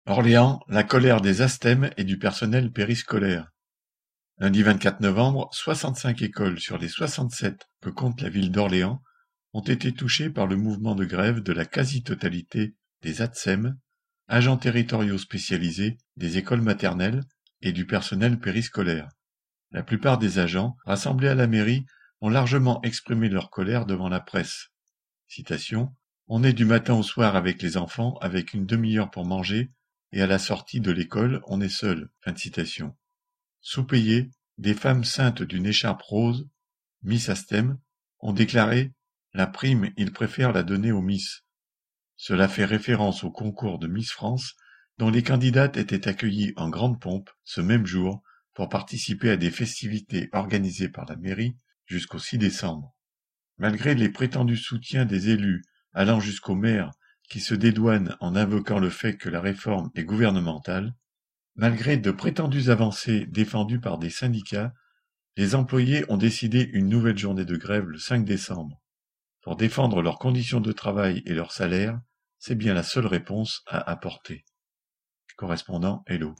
Orléans, la colère des asthèmes et du personnel périscolaire. Lundi 24 novembre, 65 écoles sur les 67 que compte la ville d'Orléans ont été touchées par le mouvement de grève de la quasi-totalité des ATSEM, agents territoriaux spécialisés des écoles maternelles et du personnel périscolaire. La plupart des agents, rassemblés à la mairie, ont largement exprimé leur colère devant la presse. Citation : « On est du matin au soir avec les enfants, avec une demi-heure pour manger, et à la sortie de l'école, on est seul. » Fin de citation. Sous-payées, des femmes ceintes d'une écharpe rose, Miss Asthème, ont déclaré « La prime, ils préfèrent la donner aux Miss ». Cela fait référence au concours de Miss France, dont les candidates étaient accueillies en grande pompe ce même jour pour participer à des festivités organisées par la mairie jusqu'au 6 décembre. Malgré les prétendus soutiens des élus allant jusqu'au maire qui se dédouanent en invoquant le fait que la réforme est gouvernementale, malgré de prétendues avancées défendues par des syndicats, les employés ont décidé une nouvelle journée de grève le 5 décembre. Pour défendre leurs conditions de travail et leur salaire, c'est bien la seule réponse à apporter. Correspondant Hello.